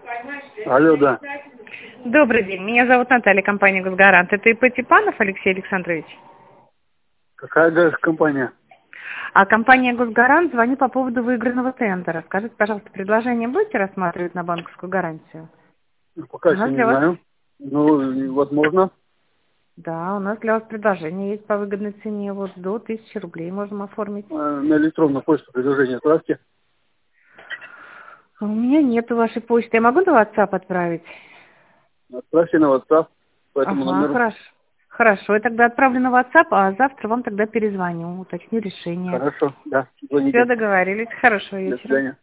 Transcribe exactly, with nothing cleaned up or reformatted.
Алло, да. Добрый день, меня зовут Наталья, компания «Госгарант». Это ИП Типанов Алексей Александрович? Какая даже компания? А компания «Госгарант», звоню по поводу выигранного тендера. Скажите, пожалуйста, предложение будете рассматривать на банковскую гарантию? Ну, пока У еще нас не для вас... знаю. Ну, возможно. Да, у нас для вас предложение есть по выгодной цене. Вот до тысячи рублей можем оформить. э, На электронную почту предложение отправьте. У меня нету вашей почты. Я могу на WhatsApp отправить? Отправьте на WhatsApp по этому Ага, номеру. хорошо. Хорошо, я тогда отправлю на WhatsApp, а завтра вам тогда перезвоню, уточню решение. Хорошо, да. Все, Звоните. договорились. Хорошего До вечера. свидания.